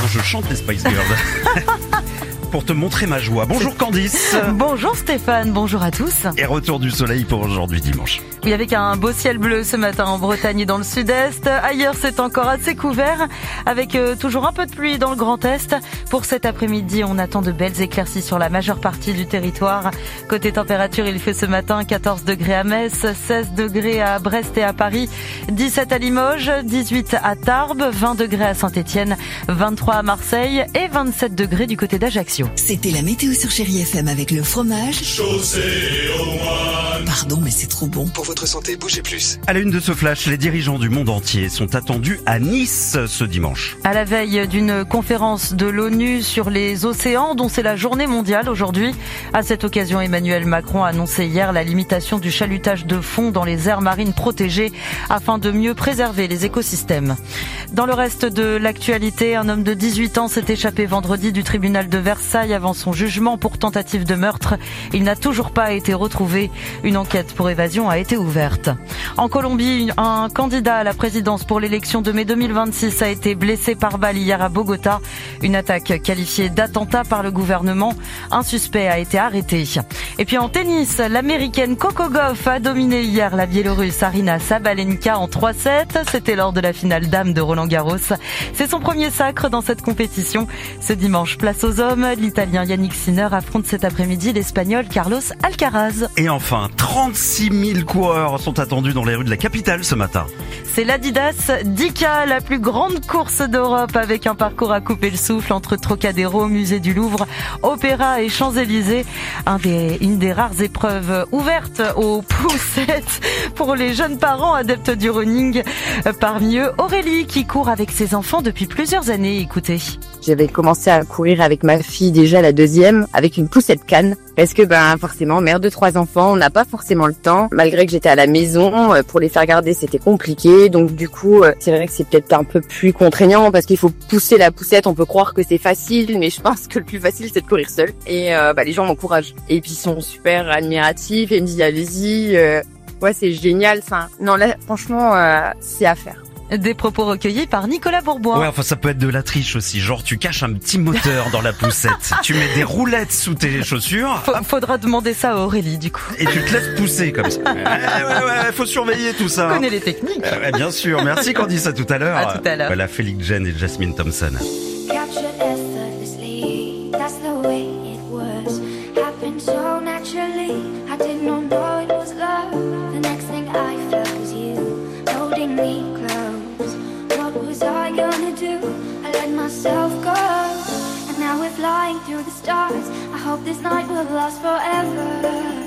je chante les Spice Girls. Pour te montrer ma joie. Bonjour Candice. Bonjour Stéphane, bonjour à tous. Et retour du soleil pour aujourd'hui dimanche. Oui, avec un beau ciel bleu ce matin en Bretagne et dans le sud-est. Ailleurs, c'est encore assez couvert, avec toujours un peu de pluie dans le Grand Est. Pour cet après-midi, on attend de belles éclaircies sur la majeure partie du territoire. Côté température, il fait ce matin 14 degrés à Metz, 16 degrés à Brest et à Paris, 17 à Limoges, 18 à Tarbes, 20 degrés à Saint-Étienne, 23 à Marseille et 27 degrés du côté d'Ajaccio. C'était la météo sur Chérie FM avec le fromage. Chaussée au moine. Pardon, mais c'est trop bon. Pour votre santé, bougez plus. À la une de ce flash, les dirigeants du monde entier sont attendus à Nice ce dimanche. À la veille d'une conférence de l'ONU sur les océans, dont c'est la journée mondiale aujourd'hui. À cette occasion, Emmanuel Macron a annoncé hier la limitation du chalutage de fond dans les aires marines protégées afin de mieux préserver les écosystèmes. Dans le reste de l'actualité, un homme de 18 ans s'est échappé vendredi du tribunal de Versailles avant son jugement pour tentative de meurtre. Il n'a toujours pas été retrouvé. Une enquête pour évasion a été ouverte. En Colombie, un candidat à la présidence pour l'élection de mai 2026 a été blessé par balle hier à Bogota. Une attaque qualifiée d'attentat par le gouvernement. Un suspect a été arrêté. Et puis en tennis, l'américaine Coco Gauff a dominé hier la biélorusse Aryna Sabalenka en 3-7. C'était lors de la finale dames de Roland-Garros. C'est son premier sacre dans cette compétition. Ce dimanche, place aux hommes. L'Italien Yannick Sinner affronte cet après-midi l'Espagnol Carlos Alcaraz. Et enfin, 36 000 coureurs sont attendus dans les rues de la capitale ce matin. C'est l'Adidas 10K, la plus grande course d'Europe, avec un parcours à couper le souffle entre Trocadéro, Musée du Louvre, Opéra et Champs-Élysées. Une des rares épreuves ouvertes aux poussettes pour les jeunes parents adeptes du running. Parmi eux, Aurélie qui court avec ses enfants depuis plusieurs années. Écoutez. J'avais commencé à courir avec ma fille déjà la deuxième avec une poussette canne parce que forcément mère de 3 enfants, on n'a pas forcément le temps. Malgré que j'étais à la maison, pour les faire garder c'était compliqué. Donc du coup, c'est vrai que c'est peut-être un peu plus contraignant parce qu'il faut pousser la poussette. On peut croire que c'est facile, mais je pense que le plus facile c'est de courir seul. Et les gens m'encouragent. Et puis ils sont super admiratifs et me disent allez-y, ouais c'est génial. Enfin non là franchement c'est à faire. Des propos recueillis par Nicolas Bourbois. Ouais, enfin ça peut être de la triche aussi. Genre tu caches un petit moteur dans la poussette. Tu mets des roulettes sous tes chaussures. Faudra demander ça à Aurélie du coup. Et tu te laisses pousser comme ça. Ouais, faut surveiller tout ça. Tu connais les techniques. Ouais, bien sûr. Merci Candice, à tout à l'heure. À tout à l'heure. Voilà Félix Jen et Jasmine Thompson. Captured effortlessly, that's the way it was. Happened so naturally, I did not know it was love. The next thing I felt was you, holding me close. What was I gonna do? I let myself go. And now we're flying through the stars. I hope this night will last forever.